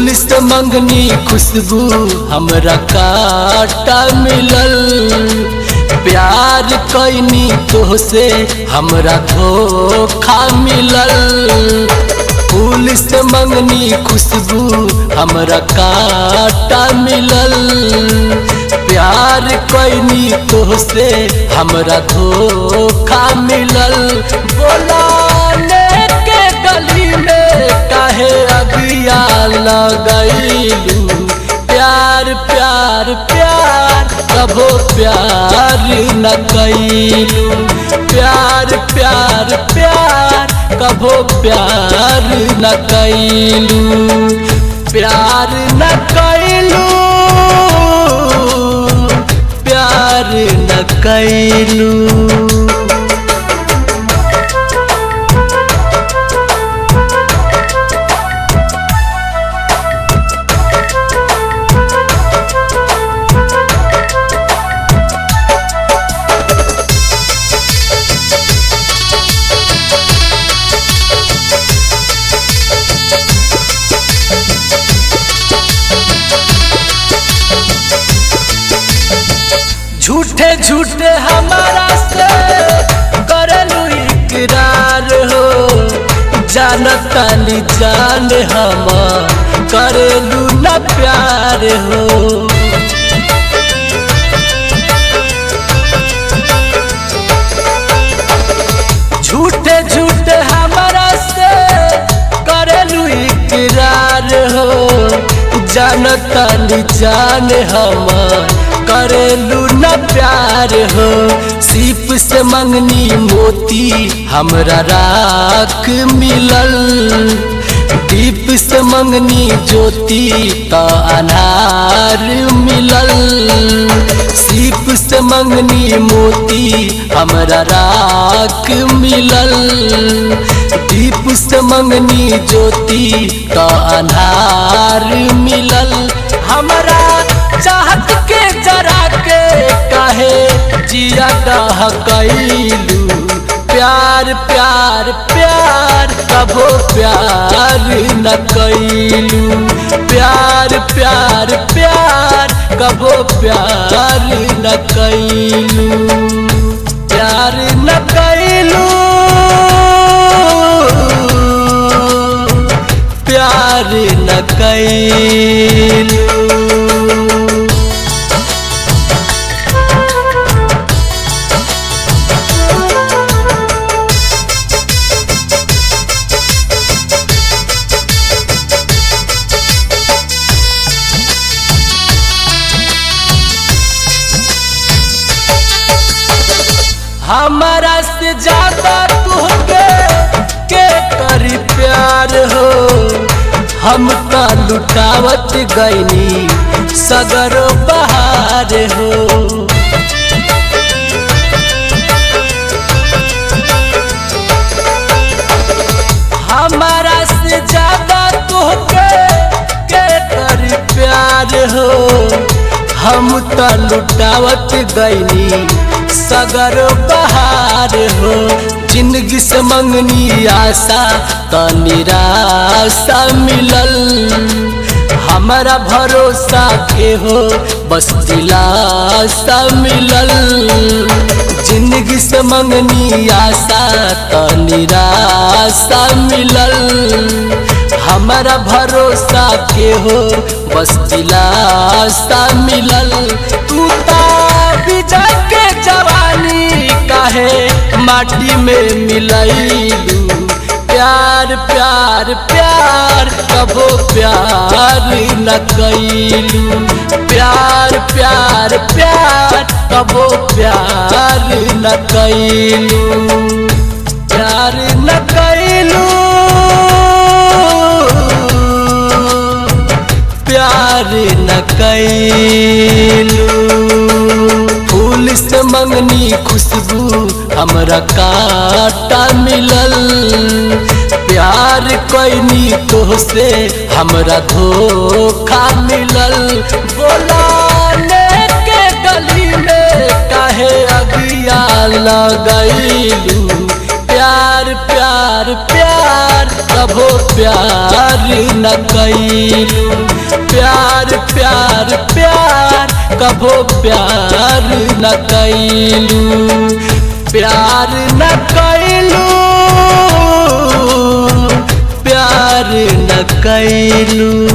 फूल से मंगनी खुशबू हमरा काटा मिलल। प्यार कैनी तोहसे हमरा धोखा मिलल। फूल से मंगनी खुशबू हमरा काटा मिलल। प्यार कैनी तोहसे हमरा धोखा मिलल। बोलाने के गली में काहे अगिया लगैलू। प्यार प्यार प्यार कभो प्यार न कैलू। प्यार प्यार प्यार कभो प्यार न कैलू। प्यार न कैलू प्यार न कैलू। झूठे झूठे हमारा से करलू इकरार हो। जानता नी जान हम करलू न प्यार हो। झूठे झूठे हमारा से करलू इकरार हो। जानता नी जान हम करेलू न प्यार हो। सीप से मंगनी मोती हमरा राख मिलल। दीप से मंगनी ज्योति त अनार मिलल। सीप से मंगनी मोती हमरा राख मिलल। दीप से मंगनी ज्योति त अनार मिलल। हमरा चाहत के जरा के काहे जिया दहकैलू। प्यार प्यार प्यार कभो प्यार न कैलू। प्यार प्यार प्यार कभो प्यार न कैलू। प्यार न कैलू प्यार न कैलू। हमारा से ज्यादा तुहके के करी प्यार हो। हम तो लुटावत गईनी सगरो बहार हो। हमारा से ज्यादा तुहके के करी प्यार हो। हम तो लुटावत गईनी सगर बहार हो। जिंदगी से मंगनी आशा त निराशा मिलल। हमारा भरोसा के हो बस दिलासा मिलल। जिंदगी से मंगनी आशा त निराशा मिलल। हमारा भरोसा के हो बस दिलासा मिलल। तू ता बिजा के जवानी काहे माटी में मिलैलू। प्यार प्यार प्यार कभो प्यार न कैलू। प्यार प्यार प्यार कभो प्यार न कैलू। प्यार न कैलू प्यार न कैलू। फूल से मंगनी खुशबू हमरा काटा मिलल। प्यार कैनी तोहसे हमरा धोखा मिलल। बोलाने के गली में काहे अगिया लगैलू। प्यार प्यार प्यार कभो प्यार न कैलू। प्यार प्यार प्यार कबो प्यार न कैलू। प्यार न कैलू प्यार न कैलू।